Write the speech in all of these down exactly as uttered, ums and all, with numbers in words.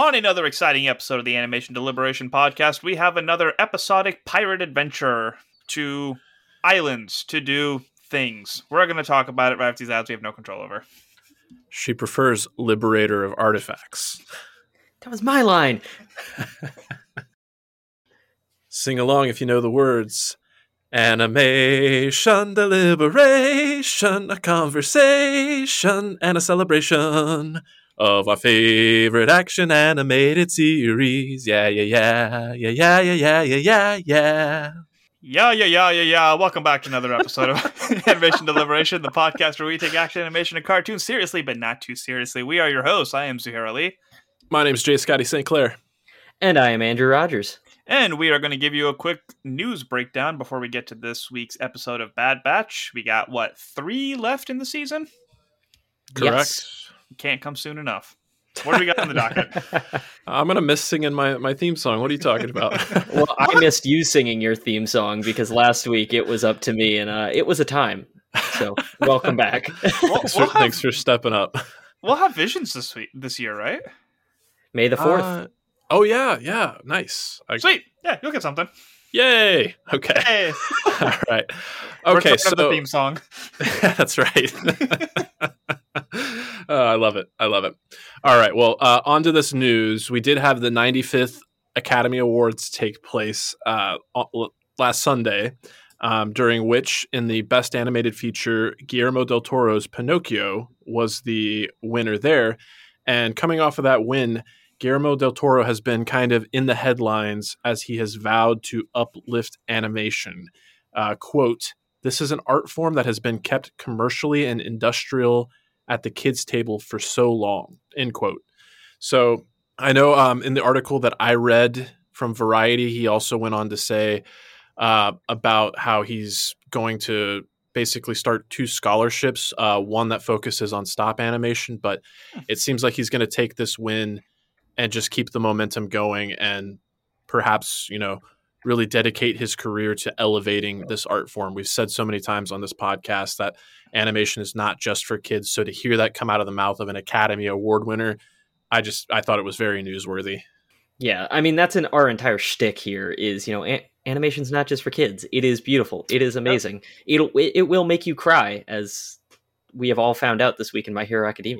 On another exciting episode of the Animation Deliberation Podcast, we have another episodic pirate adventure to islands to do things. We're going to talk about it right after these ads we have no control over. She prefers Liberator of Artifacts. That was my line. Sing along if you know the words. Animation, deliberation, a conversation, and a celebration of our favorite action animated series. Yeah, yeah, yeah, yeah, yeah, yeah, yeah, yeah, yeah, yeah. Yeah, yeah, yeah, yeah, yeah. Welcome back to another episode of Animation Deliberation, the podcast where we take action animation and cartoons seriously, but not too seriously. We are your hosts. I am Zuhair Ali. My name is J. Scotty Saint Clair. And I am Andrew Rogers. And we are going to give you a quick news breakdown before we get to this week's episode of Bad Batch. We got, what, three left in the season? Correct. Yes. Can't come soon enough. What do we got on the docket? I'm going to miss singing my, my theme song. What are you talking about? Well, I missed you singing your theme song because last week it was up to me, and uh, it was a time. So, welcome back. We'll, thanks, for, we'll have, thanks for stepping up. We'll have Visions this week, this year, right? May the fourth. Uh, oh, yeah, yeah. Nice. I, Sweet. Yeah, you'll get something. Yay. Okay. Hey. All right. Okay, Return so of the theme song. That's right. uh, I love it. I love it. All right. Well, uh, on to this news. We did have the ninety-fifth Academy Awards take place uh, last Sunday, um, during which, in the Best Animated Feature, Guillermo del Toro's Pinocchio was the winner there. And coming off of that win, Guillermo del Toro has been kind of in the headlines as he has vowed to uplift animation. Uh, quote, "This is an art form that has been kept commercially and industrial at the kids' table for so long," end quote. So I know um, in the article that I read from Variety, he also went on to say uh, about how he's going to basically start two scholarships, uh, one that focuses on stop animation, but it seems like he's going to take this win and just keep the momentum going and perhaps, you know, really dedicate his career to elevating this art form. We've said so many times on this podcast that animation is not just for kids. So to hear that come out of the mouth of an Academy Award winner, I just, I thought it was very newsworthy. Yeah, I mean, that's an our entire shtick here is, you know, a- animation's not just for kids. It is beautiful. It is amazing. Yep. It'll, it, it will make you cry, as we have all found out this week in My Hero Academia.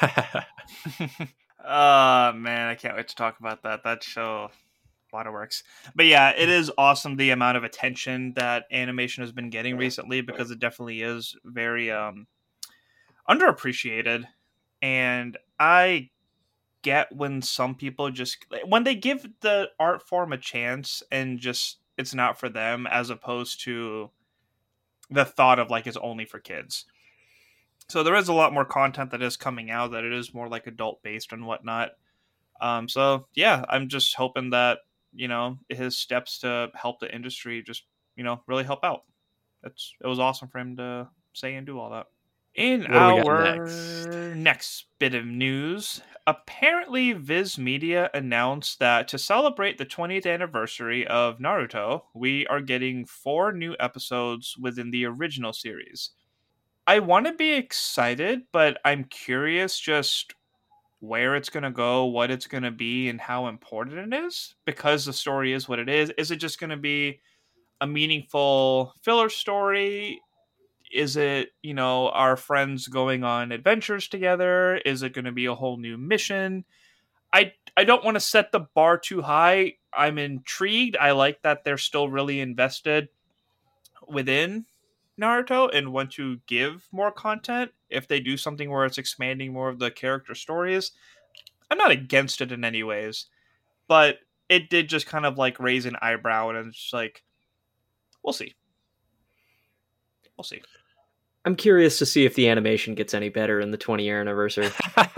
Oh, man, I can't wait to talk about that. That show, Waterworks. But yeah, it is awesome the amount of attention that animation has been getting recently, because it definitely is very um, underappreciated. And I get when some people just, when they give the art form a chance and just, it's not for them, as opposed to the thought of like it's only for kids. So there is a lot more content that is coming out that it is more like adult based and whatnot. Um, so yeah, I'm just hoping that, you know, his steps to help the industry just, you know, really help out. It's, it was awesome for him to say and do all that. In What do we our got next? next bit of news, apparently Viz Media announced that to celebrate the twentieth anniversary of Naruto, we are getting four new episodes within the original series. I want to be excited, but I'm curious just where it's going to go, what it's going to be, and how important it is, because the story is what it is. Is it just going to be a meaningful filler story? Is it, you know, our friends going on adventures together? Is it going to be a whole new mission? I I don't want to set the bar too high. I'm intrigued. I like that they're still really invested within Naruto and want to give more content. If they do something where it's expanding more of the character stories, I'm not against it in any ways, but it did just kind of like raise an eyebrow, and it's just like, we'll see. We'll see. I'm curious to see if the animation gets any better in the twentieth anniversary.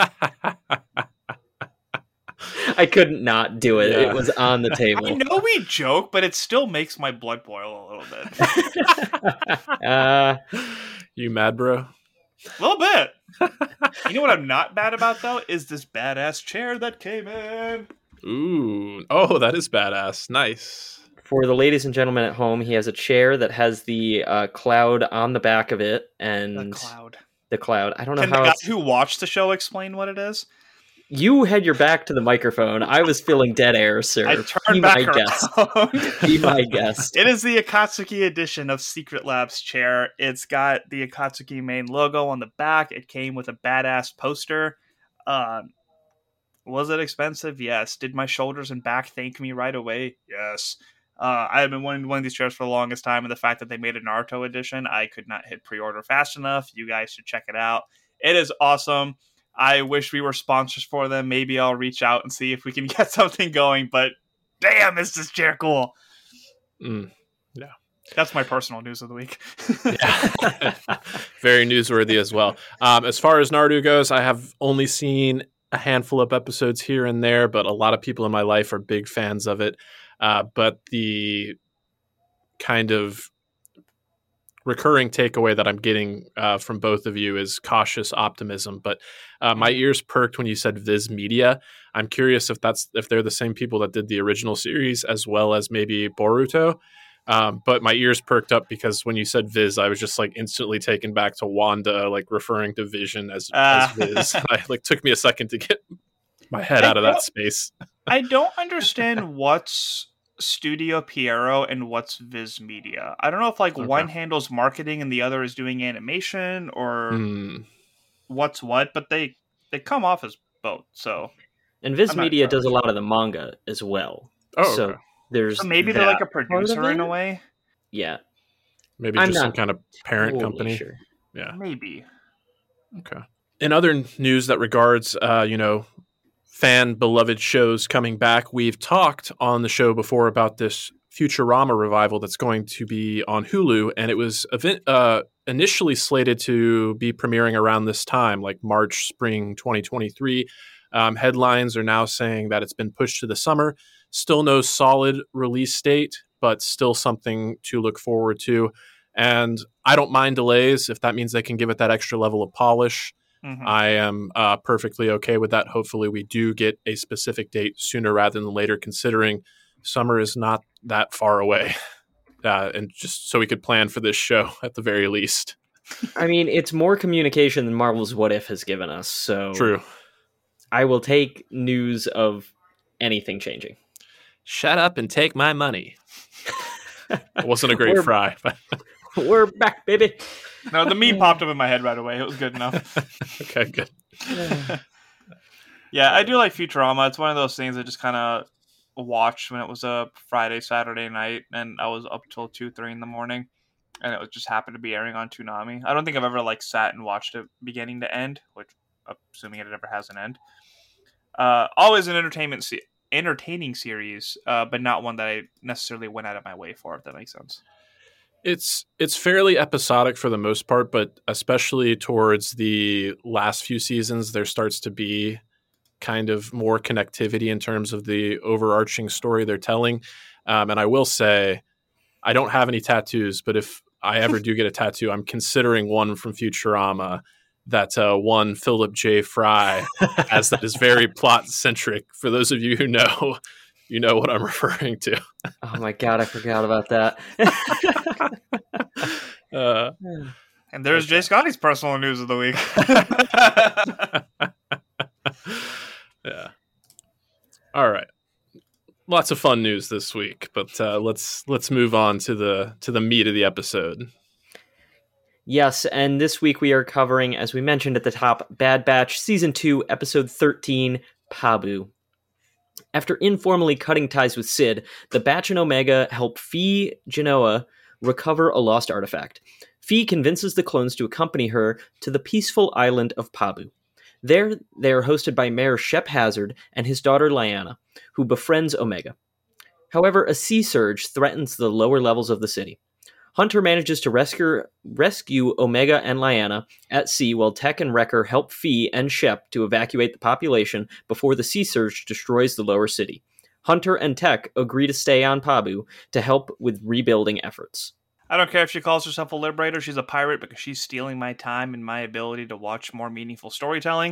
I couldn't not do it. Yeah. It was on the table. I know we joke, but it still makes my blood boil a little bit. uh, You mad, bro? A little bit. You know what I'm not bad about, though, is this badass chair that came in. Ooh. Oh, that is badass. Nice. For the ladies and gentlemen at home, he has a chair that has the uh, cloud on the back of it, and The cloud. The cloud. I don't know Can how. the guy It's... who watched the show explain what it is? You had your back to the microphone. I was feeling dead air, sir. I turned Be back my around. guest. Be my guest. It is the Akatsuki edition of Secret Labs chair. It's got the Akatsuki main logo on the back. It came with a badass poster. Um, was it expensive? Yes. Did my shoulders and back thank me right away? Yes. Uh, I have been wanting one of these chairs for the longest time, and the fact that they made a Naruto edition, I could not hit pre-order fast enough. You guys should check it out. It is awesome. I wish we were sponsors for them. Maybe I'll reach out and see if we can get something going, but damn, is this chair cool. Mm, yeah. That's my personal news of the week. Yeah. Very newsworthy as well. Um, as far as Naruto goes, I have only seen a handful of episodes here and there, but a lot of people in my life are big fans of it. Uh, but the kind of recurring takeaway that I'm getting uh, from both of you is cautious optimism. But uh, my ears perked when you said Viz Media. I'm curious if that's if they're the same people that did the original series as well as maybe Boruto. Um, but my ears perked up because when you said Viz, I was just like instantly taken back to Wanda, like referring to Vision as, uh. as Viz. I, like took me a second to get my head out of that space. I don't understand what's Studio Pierrot and what's Viz Media. I don't know if like okay. one handles marketing and the other is doing animation or mm. what's what, but they they come off as both. So and Viz Media does a lot of the manga as well. Oh, so okay. there's so maybe they're like a producer in a way. Yeah, maybe I'm just some kind of parent totally company. Sure. Yeah, maybe. Okay. In other news that regards, uh, you know. fan beloved shows coming back. We've talked on the show before about this Futurama revival that's going to be on Hulu, and it was event, uh, initially slated to be premiering around this time, like March, spring twenty twenty-three. Um, headlines are now saying that it's been pushed to the summer. Still no solid release date, but still something to look forward to. And I don't mind delays if that means they can give it that extra level of polish. Mm-hmm. I am uh, perfectly okay with that. Hopefully we do get a specific date sooner rather than later, considering summer is not that far away. Uh, and just so we could plan for this show at the very least. I mean, it's more communication than Marvel's What If has given us. So true. I will take news of anything changing. Shut up and take my money. It wasn't a great we're, fry. But we're back, baby. No, the meme popped up in my head right away. It was good enough. Okay, good. Yeah, I do like Futurama. It's one of those things I just kind of watched when it was a Friday, Saturday night, and I was up till two, three in the morning, and it was just happened to be airing on Toonami. I don't think I've ever like sat and watched it beginning to end, which assuming it ever has an end. Uh, always an entertainment se- entertaining series, uh, but not one that I necessarily went out of my way for, if that makes sense. It's it's fairly episodic for the most part, but especially towards the last few seasons, there starts to be kind of more connectivity in terms of the overarching story they're telling. Um, and I will say, I don't have any tattoos, but if I ever do get a tattoo, I'm considering one from Futurama that uh, one Philip J. Fry as that is very plot-centric. For those of you who know, you know what I'm referring to. Oh my God, I forgot about that. uh, and there's Jay Scotty's personal news of the week. Yeah. All right. Lots of fun news this week, but uh, let's let's move on to the to the meat of the episode. Yes, and this week we are covering, as we mentioned at the top, Bad Batch Season two, Episode thirteen, Pabu. After informally cutting ties with Sid, the Batch and Omega help Phee Genoa recover a lost artifact. Phee convinces the clones to accompany her to the peaceful island of Pabu. There, they are hosted by Mayor Shep Hazard and his daughter Lyanna, who befriends Omega. However, a sea surge threatens the lower levels of the city. Hunter manages to rescue, rescue Omega and Lyanna at sea while Tech and Wrecker help Phee and Shep to evacuate the population before the sea surge destroys the lower city. Hunter and Tech agree to stay on Pabu to help with rebuilding efforts. I don't care if she calls herself a liberator, she's a pirate because she's stealing my time and my ability to watch more meaningful storytelling.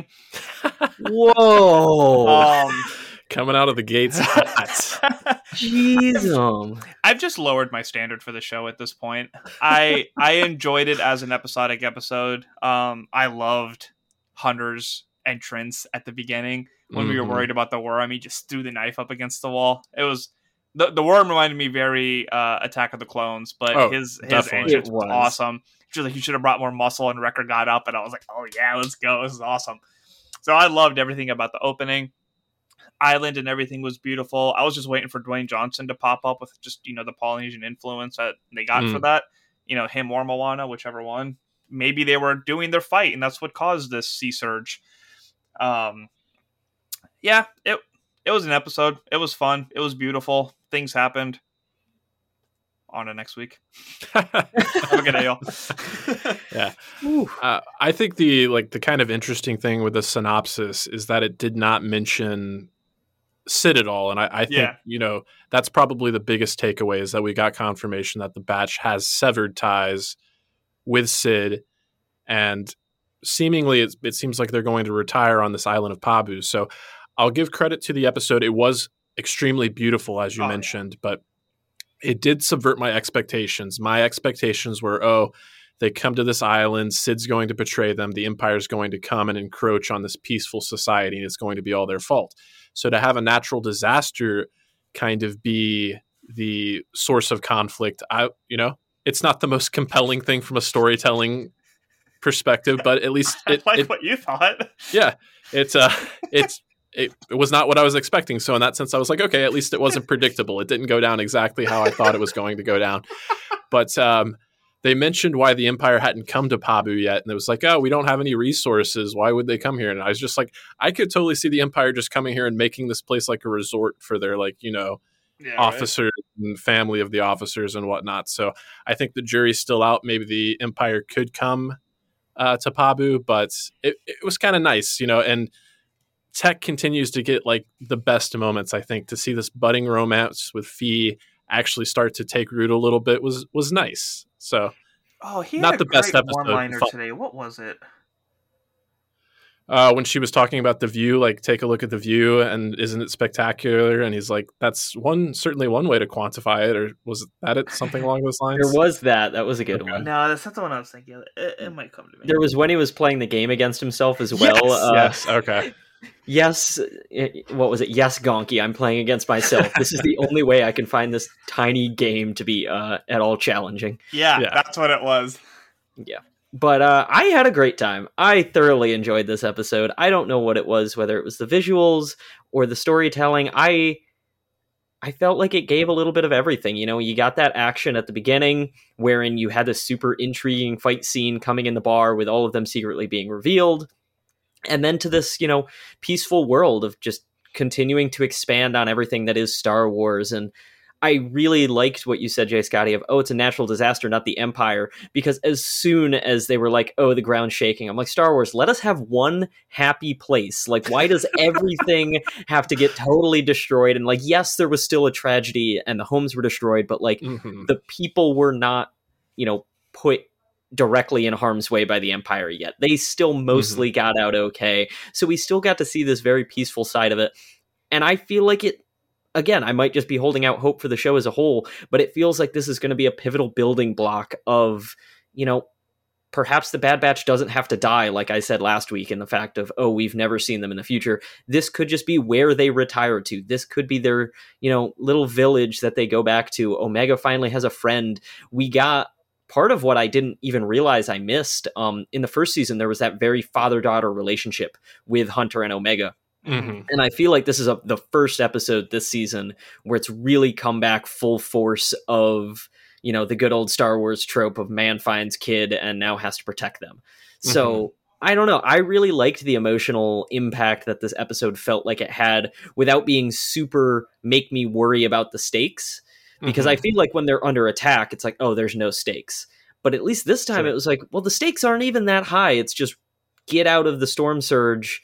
Whoa! Um, Coming out of the gates hot. Jeez. Um. I've just lowered my standard for the show at this point. I I enjoyed it as an episodic episode. Um, I loved Hunter's entrance at the beginning, when mm-hmm. we were worried about the worm. He just threw the knife up against the wall. It was the the worm reminded me very uh, Attack of the Clones, but oh, his his definitely. entrance was. was awesome. She was like, you should have brought more muscle, and Wrecker got up, and I was like, oh yeah, let's go. This is awesome. So I loved everything about the opening. Island and everything was beautiful. I was just waiting for Dwayne Johnson to pop up with just, you know, the Polynesian influence that they got mm. for that. You know, him or Moana, whichever one. Maybe they were doing their fight, and that's what caused this sea surge. Um, yeah, it it was an episode. It was fun. It was beautiful. Things happened. On to next week. Have a good day, y'all. Yeah, uh, I think the like the kind of interesting thing with the synopsis is that it did not mention Sid at all, and I, I think yeah. you know that's probably the biggest takeaway is that we got confirmation that the Batch has severed ties with Sid, and seemingly it, it seems like they're going to retire on this island of Pabu. So I'll give credit to the episode. It was extremely beautiful, as you oh, mentioned, yeah. but it did subvert my expectations. My expectations were, oh, they come to this island, Sid's going to betray them, the Empire's going to come and encroach on this peaceful society, and it's going to be all their fault. So to have a natural disaster kind of be the source of conflict, I, you know, it's not the most compelling thing from a storytelling perspective, but at least it, I like it, what you thought. Yeah, it's uh, it's. It, it was not what I was expecting. So in that sense, I was like, okay, at least it wasn't predictable. It didn't go down exactly how I thought it was going to go down. But um, they mentioned why the Empire hadn't come to Pabu yet. And it was like, oh, we don't have any resources. Why would they come here? And I was just like, I could totally see the Empire just coming here and making this place like a resort for their, like, you know, yeah, officers right? and family of the officers and whatnot. So I think the jury's still out. Maybe the Empire could come uh, to Pabu, but it, it was kind of nice, you know, and Tech continues to get like the best moments, I think, to see this budding romance with Fee actually start to take root a little bit was was nice. So, oh, he had not a the great best episode one-liner today. What was it? Uh, when she was talking about the view, like take a look at the view, and isn't it spectacular? And he's like, "That's one certainly one way to quantify it." Or was that it? Something along those lines. There was that. That was a good okay. one. No, that's not the one I was thinking. It, it might come to me. There was when he was playing the game against himself as well. Yes. Uh, yes. Okay. Yes, it, what was it? Yes, Gonky, I'm playing against myself. This is the only way I can find this tiny game to be uh, at all challenging. Yeah, yeah, that's what it was. Yeah. But uh, I had a great time. I thoroughly enjoyed this episode. I don't know what it was, whether it was the visuals or the storytelling. I I felt like it gave a little bit of everything. You know, you got that action at the beginning wherein you had this super intriguing fight scene coming in the bar with all of them secretly being revealed. And then to this, you know, peaceful world of just continuing to expand on everything that is Star Wars. And I really liked what you said, Jay Scotty, of, oh, it's a natural disaster, not the Empire. Because as soon as they were like, oh, the ground's shaking, I'm like, Star Wars, let us have one happy place. Like, why does everything have to get totally destroyed? And like, yes, there was still a tragedy and the homes were destroyed, but like mm-hmm. the people were not, you know, put directly in harm's way by the Empire yet. They still mostly mm-hmm. got out okay. So we still got to see this very peaceful side of it. And I feel like it, again, I might just be holding out hope for the show as a whole, but it feels like this is going to be a pivotal building block of, you know, perhaps the Bad Batch doesn't have to die, like I said last week, in the fact of, oh, we've never seen them in the future. This could just be where they retire to. This could be their, you know, little village that they go back to. Omega finally has a friend. We got part of what I didn't even realize I missed. Um, in the first season, there was that very father-daughter relationship with Hunter and Omega. Mm-hmm. And I feel like this is a, the first episode this season where it's really come back full force of, you know, the good old Star Wars trope of man finds kid and now has to protect them. Mm-hmm. So I don't know. I really liked the emotional impact that this episode felt like it had without being super make me worry about the stakes. Because mm-hmm. I feel like when they're under attack, it's like, oh, there's no stakes. But at least this time sure. it was like, well, the stakes aren't even that high. It's just get out of the storm surge.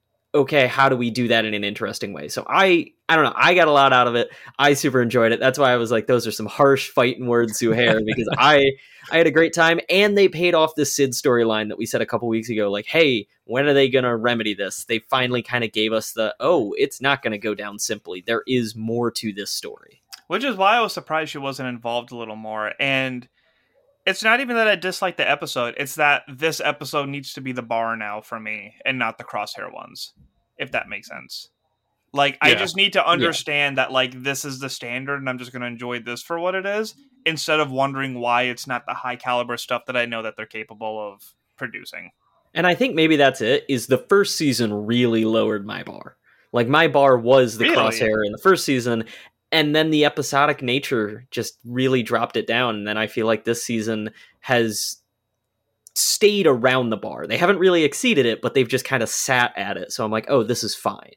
Okay, how do we do that in an interesting way? So I, I don't know. I got a lot out of it. I super enjoyed it. That's why I was like, those are some harsh fighting words, Zuhair, because I, I had a great time. And they paid off this Sid storyline that we said a couple weeks ago. Like, hey, when are they going to remedy this? They finally kind of gave us the, oh, it's not going to go down simply. There is more to this story. Which is why I was surprised she wasn't involved a little more. And it's not even that I dislike the episode. It's that this episode needs to be the bar now for me and not the Crosshair ones. if that makes sense. Like, I Yeah. just need to understand yeah. that, like, this is the standard and I'm just going to enjoy this for what it is, instead of wondering why it's not the high caliber stuff that I know that they're capable of producing. And I think maybe that's it, is the first season really lowered my bar. Like, my bar was the really? Crosshair in the first season, and then the episodic nature just really dropped it down. And then I feel like this season has stayed around the bar. They haven't really exceeded it, but they've just kind of sat at it. So I'm like, oh, this is fine.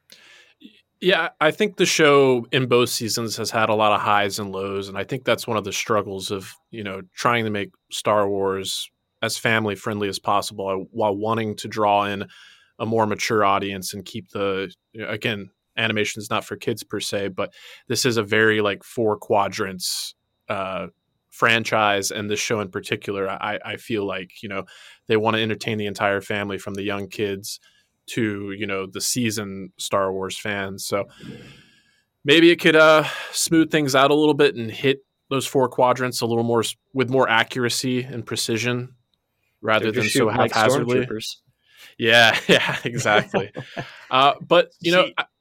Yeah, I think the show in both seasons has had a lot of highs and lows, and I think that's one of the struggles of, you know, trying to make Star Wars as family friendly as possible while wanting to draw in a more mature audience and keep the, again, animation is not for kids per se, but this is a very like four quadrants uh, franchise, and this show in particular, I, I feel like, you know, they want to entertain the entire family from the young kids to, you know, the seasoned Star Wars fans. So maybe it could uh, smooth things out a little bit and hit those four quadrants a little more with more accuracy and precision rather than so haphazardly. Like yeah, yeah, exactly. uh, but, you know, I,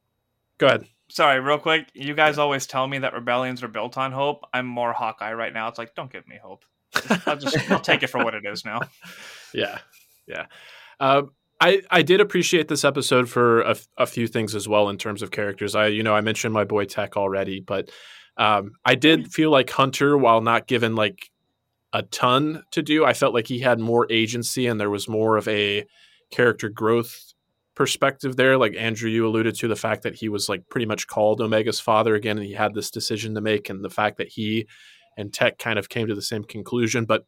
go ahead. Sorry, real quick. You guys always tell me that rebellions are built on hope. I'm more Hawkeye right now. It's like, don't give me hope. I'll just I'll take it for what it is now. Yeah, yeah. Uh, I, I did appreciate this episode for a, a few things as well in terms of characters. I, you know, I mentioned my boy Tech already, but um, I did feel like Hunter, while not given like a ton to do, I felt like he had more agency and there was more of a character growth perspective there. Like Andrew, you alluded to the fact that he was like pretty much called Omega's father again, and he had this decision to make, and the fact that he and Tech kind of came to the same conclusion. But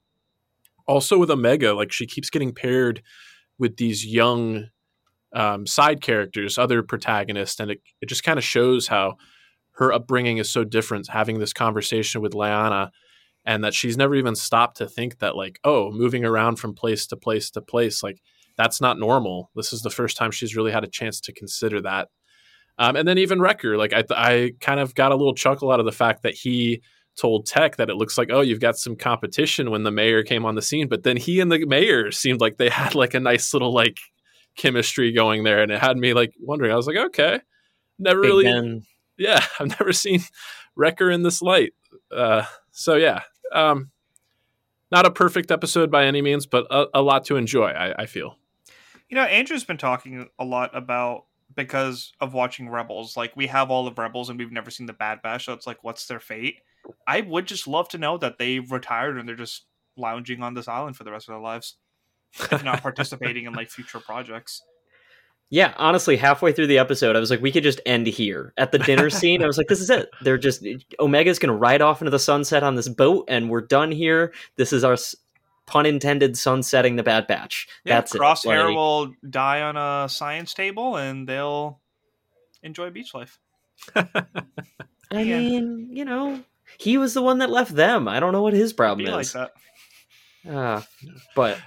also with Omega, like she keeps getting paired with these young um, side characters, other protagonists, and it, it just kind of shows how her upbringing is so different, having this conversation with Lyanna, and that she's never even stopped to think that, like, oh, moving around from place to place to place, like, that's not normal. This is the first time she's really had a chance to consider that. Um, and then even Wrecker, like, I, I kind of got a little chuckle out of the fact that he told Tech that it looks like, oh, you've got some competition when the mayor came on the scene. But then he and the mayor seemed like they had like a nice little like chemistry going there. And it had me like wondering, I was like, okay, never Big really, Ben. yeah, I've never seen Wrecker in this light. Uh, so yeah, um, not a perfect episode by any means, but a, a lot to enjoy, I, I feel. You know, Andrew's been talking a lot about, because of watching Rebels, like we have all of Rebels and we've never seen the Bad Batch. So it's like, what's their fate? I would just love to know that they've retired and they're just lounging on this island for the rest of their lives, if not participating in like future projects. Yeah, honestly, halfway through the episode, I was like, we could just end here. At the dinner scene, I was like, this is it. They're just, Omega's going to ride off into the sunset on this boat, and we're done here. This is our, pun intended, sunsetting the Bad Batch. Yeah, That's Crosshair it. Like, will die on a science table, and they'll enjoy beach life. I yeah. mean, you know, he was the one that left them. I don't know what his problem Be is. Like that. Uh, but...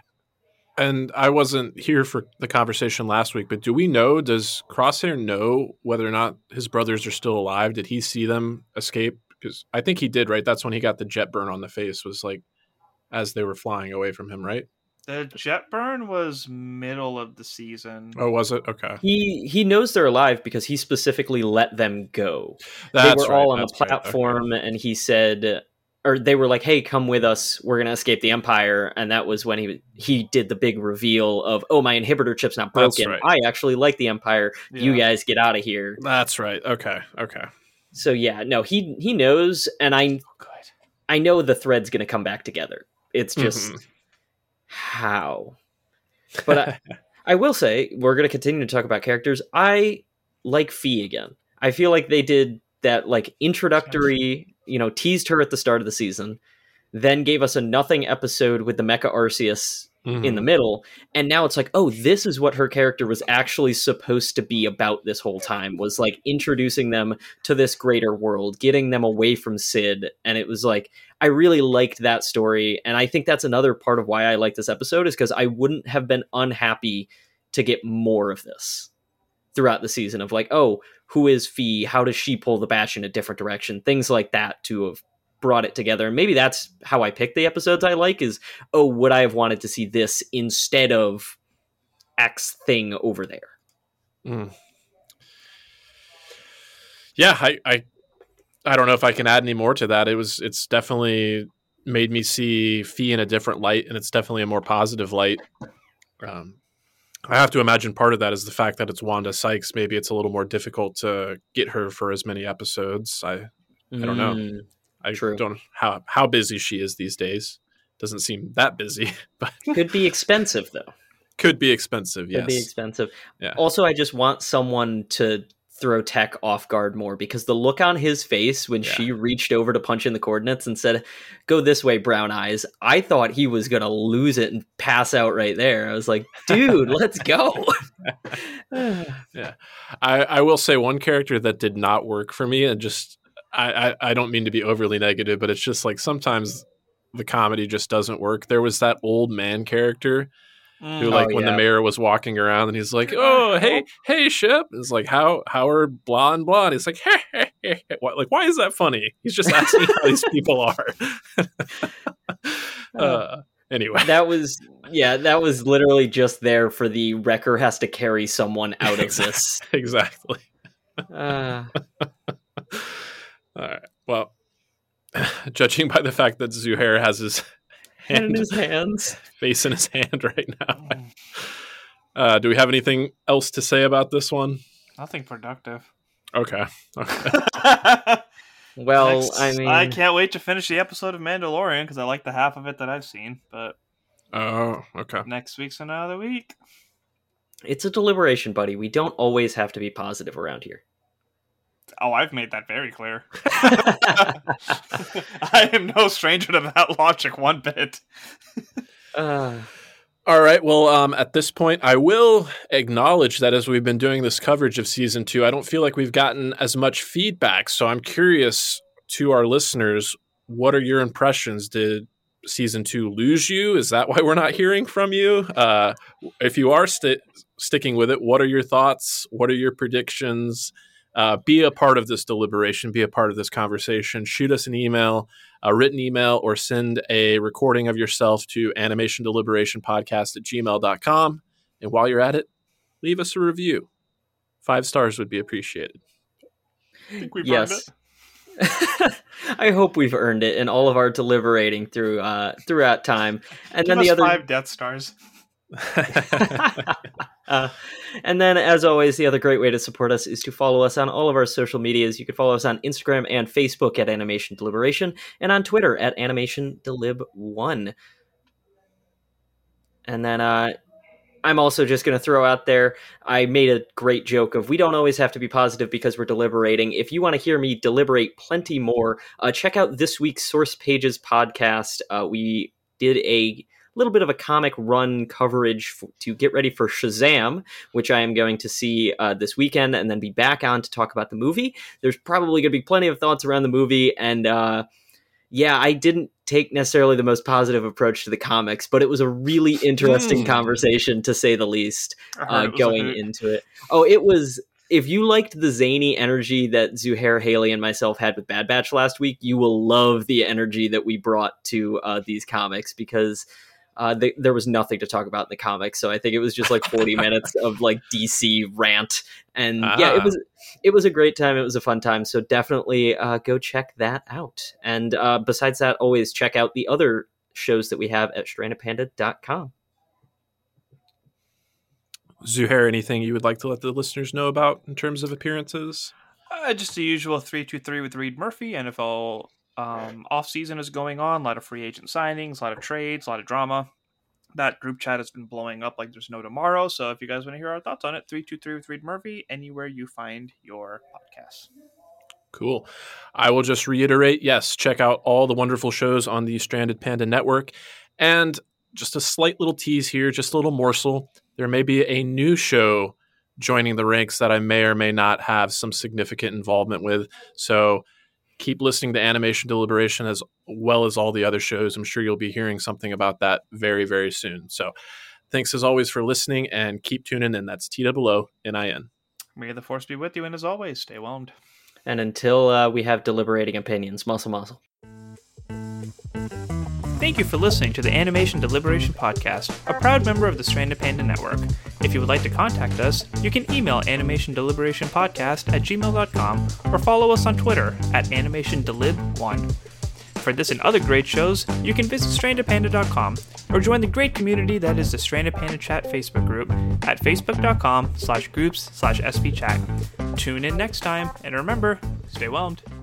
And I wasn't here for the conversation last week, but do we know, does Crosshair know whether or not his brothers are still alive? Did he see them escape? Because I think he did, right? That's when he got the jet burn on the face, was like as they were flying away from him, right? The jet burn was middle of the season. Oh, was it? Okay. He he knows they're alive because he specifically let them go. That's they were right, all on that's the platform, right. Okay. And he said... Or they were like, hey, come with us. We're going to escape the Empire. And that was when he he did the big reveal of, oh, my inhibitor chip's not broken. Right. I actually like the Empire. Yeah. You guys get out of here. That's right. Okay. Okay. So, yeah, no, he he knows. And I, oh, I know the thread's going to come back together. It's just mm-hmm. how. But I, I will say, we're going to continue to talk about characters. I like Fee again. I feel like they did that like introductory... you know, teased her at the start of the season, then gave us a nothing episode with the Mecha Arceus mm-hmm. in the middle. And now it's like, oh, this is what her character was actually supposed to be about this whole time, was like introducing them to this greater world, getting them away from Sid. And it was like, I really liked that story. And I think that's another part of why I like this episode, is because I wouldn't have been unhappy to get more of this throughout the season of like, oh, who is Fee? How does she pull the batch in a different direction? Things like that to have brought it together. And maybe that's how I pick the episodes I like, is, oh, would I have wanted to see this instead of X thing over there? Mm. Yeah, I, I I don't know if I can add any more to that. It was it's definitely made me see Fee in a different light, and it's definitely a more positive light. Um, I have to imagine part of that is the fact that it's Wanda Sykes. Maybe it's a little more difficult to get her for as many episodes. I I don't know. Mm, I true. don't know how how busy she is these days. Doesn't seem that busy, but Could be expensive though. could be expensive. Yes, Could be expensive. Yeah. Also, I just want someone to throw Tech off guard more, because the look on his face when Yeah. she reached over to punch in the coordinates and said, "Go this way, Brown Eyes," I thought he was gonna lose it and pass out right there. I was like, dude, let's go. Yeah, I, I will say one character that did not work for me, and just I, I, I don't mean to be overly negative, but it's just like sometimes the comedy just doesn't work. There was that old man character Mm. who, like, Oh, when yeah. the mayor was walking around and he's like, "Oh, hey, hey, Shep," it's like, how how are blah and blah? And it's like, hey, hey, hey, hey. What, like, why is that funny? He's just asking how these people are. uh, anyway, That was, yeah, that was literally just there for the Wrecker has to carry someone out of this. exactly. Uh, All right. Well, judging by the fact that Zuhair has his hand hand, in his hands. face in his hand right now, uh, do we have anything else to say about this one? Nothing productive. Okay. Okay. Well, Next, I mean, I can't wait to finish the episode of Mandalorian because I like the half of it that I've seen. But Oh, okay. next week's another week. it's a deliberation, buddy. We don't always have to be positive around here. Oh, I've made that very clear. I am no stranger to that logic one bit. uh, All right. Well, um, at this point, I will acknowledge that as we've been doing this coverage of season two, I don't feel like we've gotten as much feedback. So I'm curious to our listeners, what are your impressions? Did season two lose you? Is that why we're not hearing from you? Uh, if you are st- sticking with it, what are your thoughts? What are your predictions? Uh, be a part of this deliberation, be a part of this conversation. Shoot us an email, a written email, or send a recording of yourself to animation deliberation podcast at gmail dot com. And while you're at it, leave us a review. Five stars would be appreciated. I think we've yes. earned it. I hope we've earned it in all of our deliberating through uh, throughout time. And Give then the us other five Death Stars. uh, and then, as always, the other great way to support us is to follow us on all of our social medias. You can follow us on Instagram and Facebook at Animation Deliberation, and on Twitter at Animation Delib one. And then uh, I'm also just going to throw out there, I made a great joke of we don't always have to be positive because we're deliberating. If you want to hear me deliberate plenty more, uh, check out this week's Source Pages podcast. Uh, we did a little bit of a comic run coverage f- to get ready for Shazam, which I am going to see uh, this weekend and then be back on to talk about the movie. There's probably going to be plenty of thoughts around the movie, and uh, yeah, I didn't take necessarily the most positive approach to the comics, but it was a really interesting Hmm. conversation, to say the least, I heard uh, it was a going hoot. into it. Oh, it was... If you liked the zany energy that Zuhair, Haley, and myself had with Bad Batch last week, you will love the energy that we brought to uh, these comics, because uh, they, there was nothing to talk about in the comics. So I think it was just like forty minutes of like D C rant, and Ah. yeah, it was it was a great time. It was a fun time. So definitely uh, go check that out. And uh, besides that, always check out the other shows that we have at stranded panda dot com. Zuhair, anything you would like to let the listeners know about in terms of appearances? Uh, just the usual three two three with Reed Murphy. N F L um, off season is going on. A lot of free agent signings, a lot of trades, a lot of drama. That group chat has been blowing up like there's no tomorrow. So if you guys want to hear our thoughts on it, three two three with Reed Murphy, anywhere you find your podcasts. Cool. I will just reiterate, yes, check out all the wonderful shows on the Stranded Panda Network. And just a slight little tease here, just a little morsel. There may be a new show joining the ranks that I may or may not have some significant involvement with. So keep listening to Animation Deliberation as well as all the other shows. I'm sure you'll be hearing something about that very, very soon. So thanks as always for listening, and keep tuning in. That's T W O N I N. May the force be with you, and as always, stay whelmed. And until uh, we have deliberating opinions, muscle muscle. Thank you for listening to the Animation Deliberation Podcast, a proud member of the Stranded Panda Network. If you would like to contact us, you can email animationdeliberationpodcast at gmail dot com or follow us on Twitter at animationdelib one. For this and other great shows, you can visit stranded panda dot com or join the great community that is the Stranded Panda Chat Facebook group at facebook dot com slash groups slash S P chat. Tune in next time, and remember, stay whelmed.